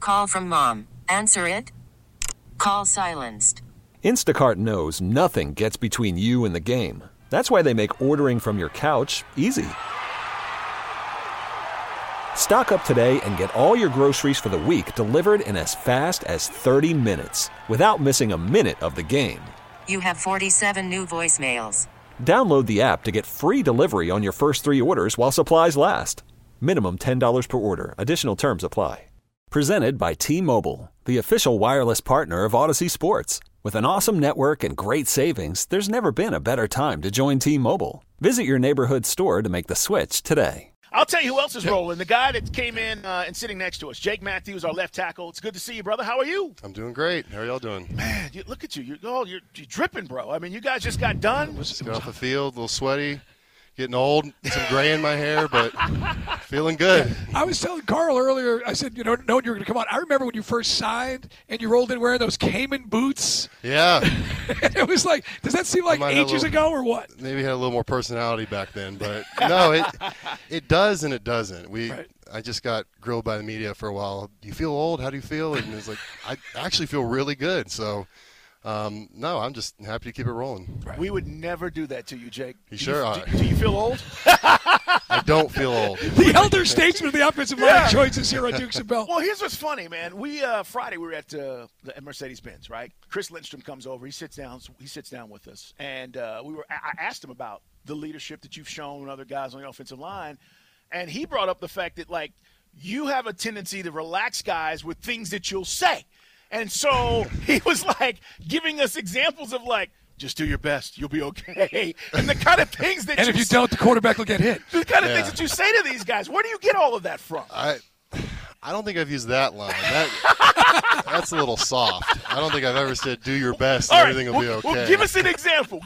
Call from mom. Answer it. Call silenced. Instacart knows nothing gets between you and the game. That's why they make ordering from your couch easy. Stock up today and get all your groceries for the week delivered in as fast as 30 minutes without missing a minute of the game. You have 47 new voicemails. Download the app to get free delivery on your first 3 orders while supplies last. Minimum $10 per order. Additional terms apply. Presented by T-Mobile, the official wireless partner of Odyssey Sports. With an awesome network and great savings, there's never been a better time to join T-Mobile. Visit your neighborhood store to make the switch today. I'll tell you who else is rolling. The guy that came in and sitting next to us, Jake Matthews, our left tackle. It's good to see you, brother. How are you? I'm doing great. How are y'all doing? Man, look at you. You're dripping, bro. I mean, you guys just got done. Got off the field, a little sweaty. Getting old, some gray in my hair, but feeling good. I was telling Carl earlier, I said, knowing you were going to come on, I remember when you first signed and you rolled in wearing those Cayman boots. Yeah. It was like, does that seem like ages ago or what? Maybe had a little more personality back then, but no, it does and it doesn't. I just got grilled by the media for a while. Do you feel old? How do you feel? And it's like, I actually feel really good, so... no, I'm just happy to keep it rolling. Right. We would never do that to you, Jake. You sure are. Do you feel old? I don't feel old. The elder statesman of the offensive line joins here on Dukes and Bell. Well, here's what's funny, man. Friday we were at Mercedes-Benz, right? Chris Lindstrom comes over. He sits down with us, and I asked him about the leadership that you've shown with other guys on the offensive line, and he brought up the fact that like you have a tendency to relax guys with things that you'll say. And so he was like giving us examples of like, just do your best, you'll be okay. And the kind of things that if you don't, the quarterback will get hit. The kind of things that you say to these guys. Where do you get all of that from? I don't think I've used that line. That's a little soft. I don't think I've ever said do your best and everything will be okay. Well, give us an example.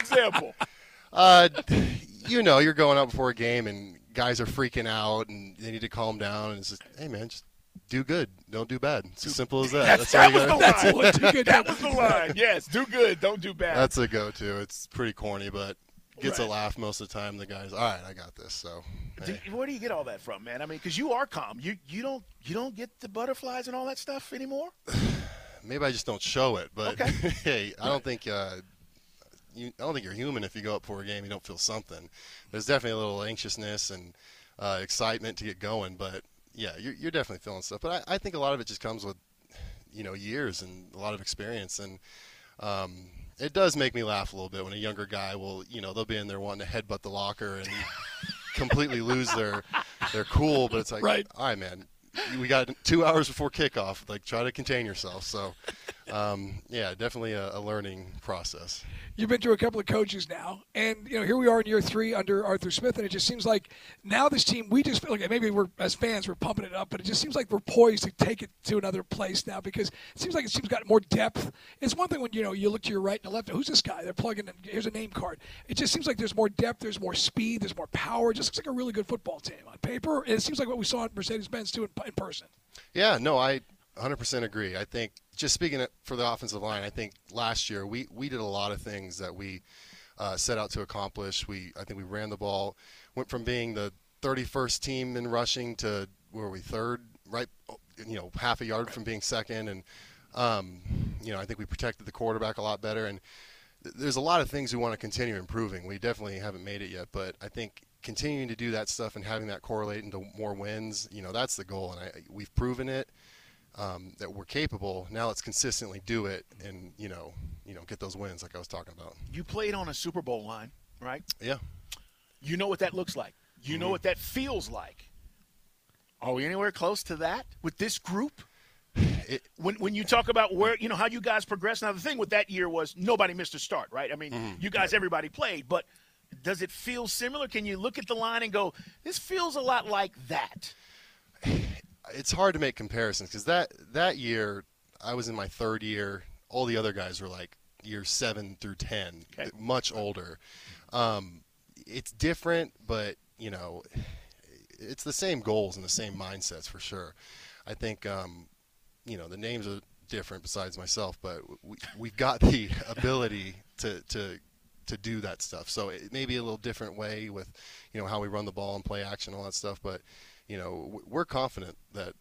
You're going out before a game and guys are freaking out and they need to calm down. And it's just, hey, man, just do good. Don't do bad. It's as simple as that. That was the line. Yes, do good. Don't do bad. That's a go-to. It's pretty corny, but gets a laugh most of the time. The guy's, all right, I got this. So, hey. Where do you get all that from, man? I mean, because you are calm. You don't get the butterflies and all that stuff anymore? Maybe I just don't show it. But, okay. Hey, I don't think I don't think you're human if you go up for a game you don't feel something. There's definitely a little anxiousness and excitement to get going, but yeah, you're definitely feeling stuff. But I think a lot of it just comes with, years and a lot of experience. And it does make me laugh a little bit when a younger guy will, they'll be in there wanting to headbutt the locker and completely lose their cool. But it's like, all right, man, we got 2 hours before kickoff. Like, try to contain yourself. So, definitely a learning process. You've been through a couple of coaches now, and here we are in year 3 under Arthur Smith, and it just seems like now this team, we just feel like maybe we're as fans we're pumping it up, but it just seems like we're poised to take it to another place now because it seems like it's got more depth. It's one thing when you look to your right and left. Who's this guy? They're plugging in. Here's a name card. It just seems like there's more depth, there's more speed, there's more power. It just looks like a really good football team on paper. And it seems like what we saw at Mercedes-Benz too in person. Yeah, no, I 100% agree. I think just speaking for the offensive line, I think last year we did a lot of things that we set out to accomplish. I think we ran the ball, went from being the 31st team in rushing to where were we third, right? Half a yard from being second, and I think we protected the quarterback a lot better. And there's a lot of things we want to continue improving. We definitely haven't made it yet, but I think continuing to do that stuff and having that correlate into more wins, that's the goal. And we've proven it. That we're capable. Now let's consistently do it and, get those wins like I was talking about. You played on a Super Bowl line, right? Yeah. You know what that looks like. You know what that feels like. Are we anywhere close to that with this group? When you talk about where, how you guys progress. Now, the thing with that year was nobody missed a start, right? I mean, you guys, everybody played. But does it feel similar? Can you look at the line and go, this feels a lot like that? It's hard to make comparisons because that year I was in my third year. All the other guys were like years 7 through 10, much older. It's different, but it's the same goals and the same mindsets for sure. I think the names are different besides myself, but we've got the ability to do that stuff. So it may be a little different way with how we run the ball and play action and all that stuff, but we're confident that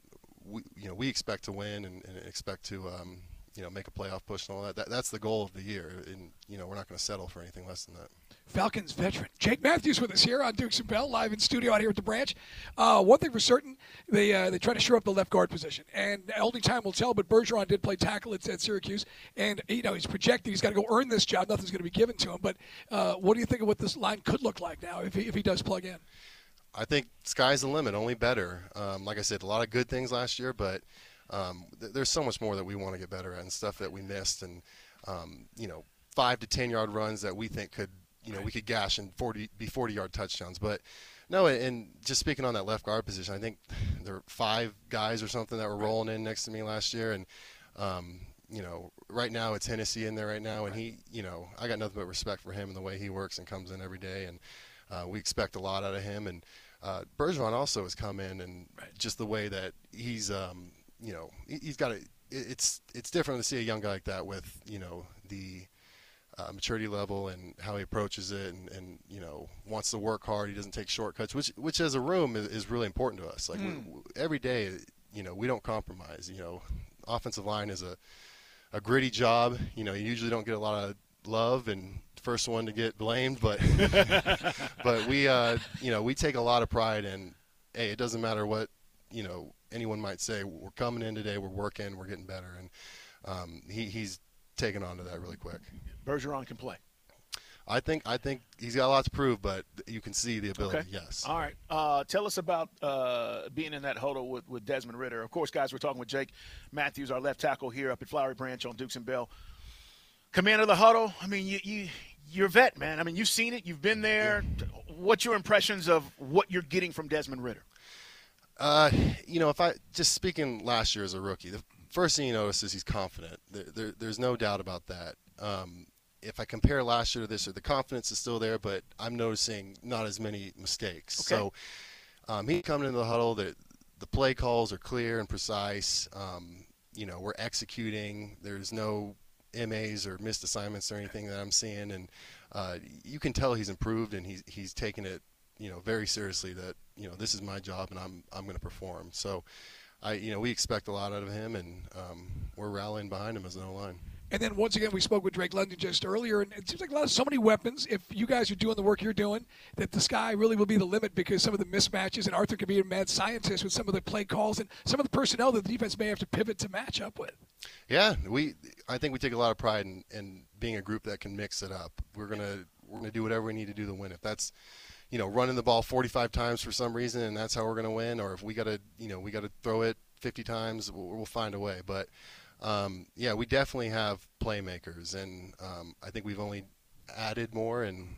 we expect to win and expect to make a playoff push and all that. That's the goal of the year, and we're not going to settle for anything less than that. Falcons veteran Jake Matthews with us here on Dukes and Bell, live in studio out here at the Branch. One thing for certain, they try to shore up the left guard position, and only time will tell. But Bergeron did play tackle at Syracuse, and he's projected he's got to go earn this job. Nothing's going to be given to him. But what do you think of what this line could look like now if he does plug in? I think sky's the limit, only better. Like I said, a lot of good things last year, but there's so much more that we want to get better at and stuff that we missed, and 5 to 10 yard runs that we think could. We could gash and be 40-yard touchdowns. But, no, and just speaking on that left guard position, I think there were 5 guys or something that were rolling in next to me last year. And, right now it's Hennessy in there right now. And he, I got nothing but respect for him and the way he works and comes in every day. And we expect a lot out of him. And Bergeron also has come in, and just the way that he's, he's got it's different to see a young guy like that with, the – maturity level and how he approaches it, and wants to work hard. He doesn't take shortcuts, which as a room is really important to us. Like every day, we don't compromise. Offensive line is a gritty job. You usually don't get a lot of love and first one to get blamed, but but we take a lot of pride in. Hey, it doesn't matter what anyone might say. We're coming in today. We're working. We're getting better, and he's taken on to that really quick. Bergeron can play. I think he's got a lot to prove, but you can see the ability. Okay. Yes. All right. Tell us about being in that huddle with Desmond Ridder. Of course, guys, we're talking with Jake Matthews, our left tackle here up at Flowery Branch on Dukes and Bell. Commander of the huddle. I mean, you're a vet, man. I mean, you've seen it. You've been there. Yeah. What's your impressions of what you're getting from Desmond Ridder? If I just speaking last year as a rookie, the first thing you notice is he's confident. There's no doubt about that. If I compare last year to this year, the confidence is still there, but I'm noticing not as many mistakes. Okay. So he's coming into the huddle. The play calls are clear and precise. We're executing. There's no MAs or missed assignments or anything that I'm seeing, and you can tell he's improved, and he's taken it very seriously that this is my job and I'm going to perform. So we expect a lot out of him, and we're rallying behind him as an O-line. And then once again, we spoke with Drake London just earlier, and it seems like so many weapons. If you guys are doing the work you're doing, that the sky really will be the limit, because some of the mismatches, and Arthur can be a mad scientist with some of the play calls and some of the personnel that the defense may have to pivot to match up with. Yeah, I think we take a lot of pride in being a group that can mix it up. We're gonna do whatever we need to do to win. If that's running the ball 45 times for some reason, and that's how we're gonna win, or if we gotta throw it 50 times, we'll find a way. But we definitely have playmakers, and I think we've only added more. And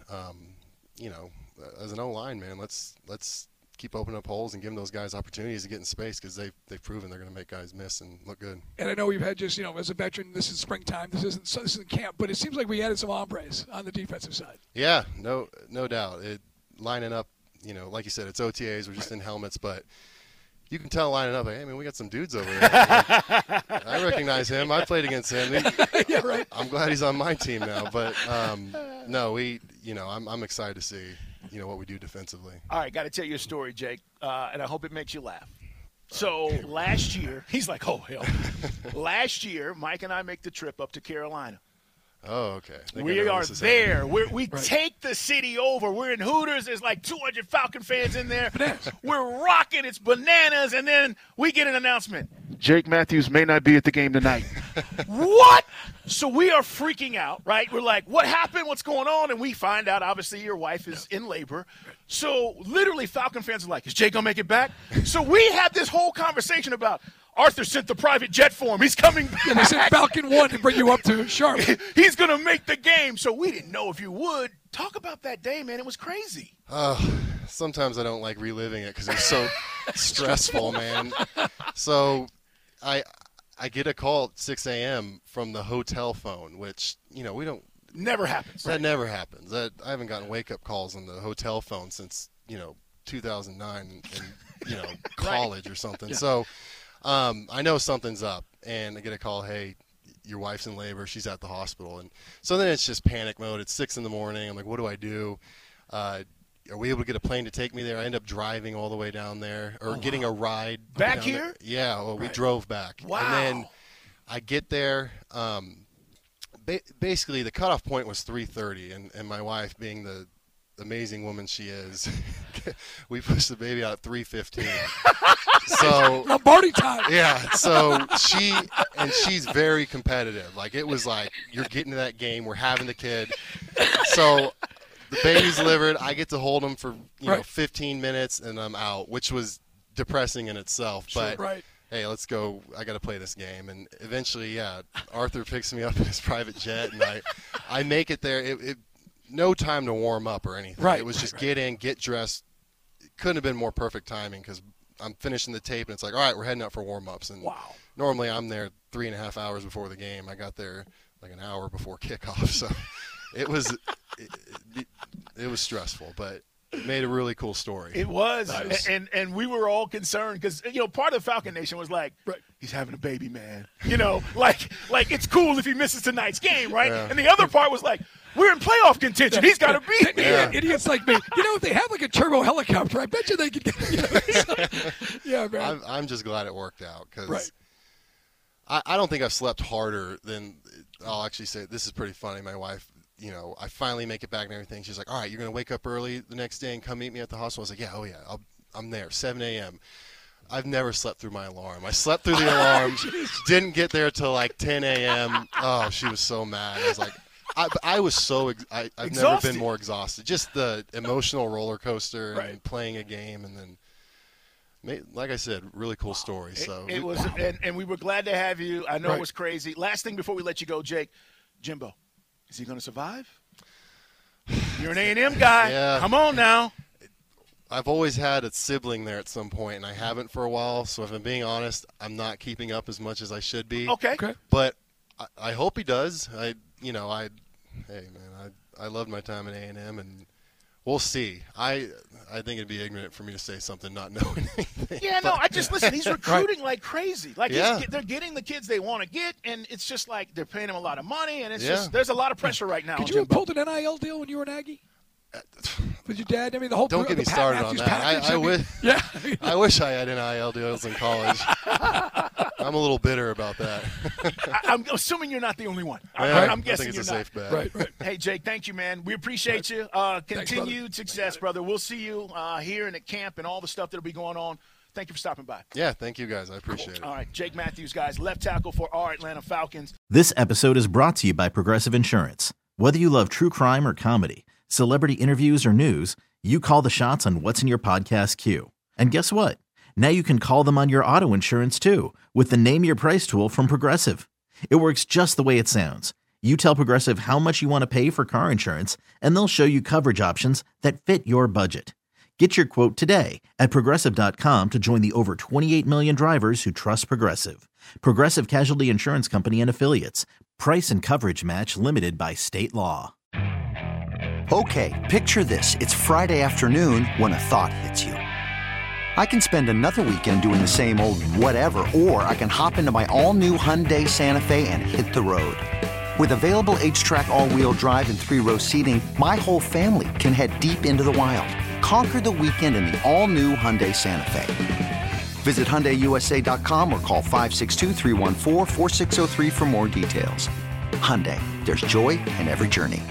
as an O-line, man, let's keep opening up holes and giving those guys opportunities to get in space, because they've proven they're going to make guys miss and look good. And I know we've had just as a veteran, this is springtime, this isn't camp, but it seems like we added some hombres on the defensive side. Yeah, no doubt. Lining up, like you said, it's OTAs. We're just in helmets, but. You can tell lining up, hey, man, we got some dudes over there. I recognize him. I played against him. Yeah, right. I'm glad he's on my team now. But, no, I'm excited to see, what we do defensively. All right, got to tell you a story, Jake, and I hope it makes you laugh. So last year, he's like, oh, hell. Last year, Mike and I make the trip up to Carolina. Oh, okay. We are there. We take the city over. We're in Hooters. There's like 200 Falcon fans in there. We're rocking. It's bananas. And then we get an announcement. Jake Matthews may not be at the game tonight. What? So we are freaking out, right? We're like, what happened? What's going on? And we find out, obviously, your wife is in labor. So literally Falcon fans are like, is Jake going to make it back? So we had this whole conversation about Arthur sent the private jet for him. He's coming back. And they sent Falcon 1 to bring you up to Charlotte. He's going to make the game. So we didn't know if you would. Talk about that day, man. It was crazy. Sometimes I don't like reliving it because it was so stressful, man. So I get a call at 6 a.m. from the hotel phone, which, we don't. Never happens. That never happens. I haven't gotten wake-up calls on the hotel phone since, 2009 and college or something. Yeah. So I know something's up, and I get a call, hey, your wife's in labor. She's at the hospital. And so then it's just panic mode. It's 6 in the morning. I'm like, what do I do? are we able to get a plane to take me there? I end up driving all the way down there, or getting a ride. Back down here? There. Yeah, well, we drove back. Wow. And then I get there. Basically, the cutoff point was 3:30, and my wife, being the amazing woman she is, we pushed the baby out at 3:15. So Lombardi time. yeah, so she's very competitive. Like, it was like, you're getting to that game, we're having the kid. So the baby's delivered, I get to hold him for 15 minutes, and I'm out, which was depressing in itself. But hey, let's go. I got to play this game. And eventually, Arthur picks me up in his private jet, and I make it there. It no time to warm up or anything. It was just get in, get dressed. It couldn't have been more perfect timing, because I'm finishing the tape, and it's like, all right, we're heading out for warm-ups. And normally I'm there 3.5 hours before the game. I got there like an hour before kickoff. So it was stressful, but it made a really cool story. It was. Nice. And we were all concerned because, part of the Falcon Nation was like, he's having a baby, man. Like it's cool if he misses tonight's game, right? Yeah. And the other part was like, we're in playoff contention. He's got to beat me. Idiots like me. If they have like a turbo helicopter, I bet you they could get Yeah, man. I'm just glad it worked out, because I don't think I've slept harder than – I'll actually say this is pretty funny. My wife – I finally make it back and everything. She's like, all right, you're going to wake up early the next day and come meet me at the hospital. I was like, I'm there, 7 a.m. I've never slept through my alarm. I slept through the alarm, didn't get there till like 10 a.m. Oh, she was so mad. I was like, I was so I've never been more exhausted. Just the emotional roller coaster and playing a game, and then, like I said, really cool story. So it was, and we were glad to have you. I know it was crazy. Last thing before we let you go, Jake, Jimbo, is he going to survive? You're an A&M guy. Yeah. Come on now. I've always had a sibling there at some point, and I haven't for a while. So if I'm being honest, I'm not keeping up as much as I should be. Okay. But I hope he does. Hey man, I loved my time at A&M, and we'll see. I think it'd be ignorant for me to say something not knowing anything. Yeah, no, I just listen. He's recruiting like crazy. Like they're getting the kids they want to get, and it's just like they're paying him a lot of money, and it's just there's a lot of pressure right now. Could you have pulled an NIL deal when you were an Aggie? With your dad? I mean, the whole don't get me started on that. I wish I had NIL deals in college. I'm a little bitter about that. I'm assuming you're not the only one. I'm guessing it's you're a not. safe bet. Right. Hey, Jake, thank you, man. We appreciate you. Continued success, brother. We'll see you here in the camp and all the stuff that'll be going on. Thank you for stopping by. Yeah, thank you, guys. I appreciate it. All right, Jake Matthews, guys, left tackle for our Atlanta Falcons. This episode is brought to you by Progressive Insurance. Whether you love true crime or comedy, celebrity interviews or news, you call the shots on what's in your podcast queue. And guess what? Now you can call them on your auto insurance too with the Name Your Price tool from Progressive. It works just the way it sounds. You tell Progressive how much you want to pay for car insurance, and they'll show you coverage options that fit your budget. Get your quote today at Progressive.com to join the over 28 million drivers who trust Progressive. Progressive Casualty Insurance Company and Affiliates. Price and coverage match limited by state law. Okay, picture this. It's Friday afternoon when a thought hits you. I can spend another weekend doing the same old whatever, or I can hop into my all-new Hyundai Santa Fe and hit the road. With available H-Track all-wheel drive and 3-row seating, my whole family can head deep into the wild. Conquer the weekend in the all-new Hyundai Santa Fe. Visit HyundaiUSA.com or call 562-314-4603 for more details. Hyundai, there's joy in every journey.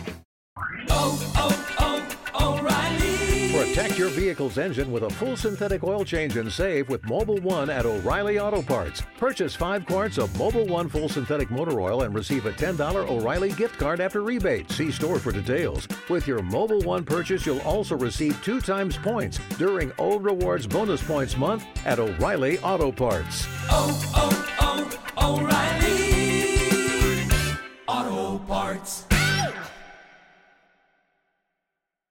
O'Reilly. Protect your vehicle's engine with a full synthetic oil change and save with Mobil 1 at O'Reilly Auto Parts. Purchase 5 quarts of Mobil 1 full synthetic motor oil and receive a $10 O'Reilly gift card after rebate. See store for details. With your Mobil 1 purchase, you'll also receive 2 times points during O Rewards Bonus Points Month at O'Reilly Auto Parts. O'Reilly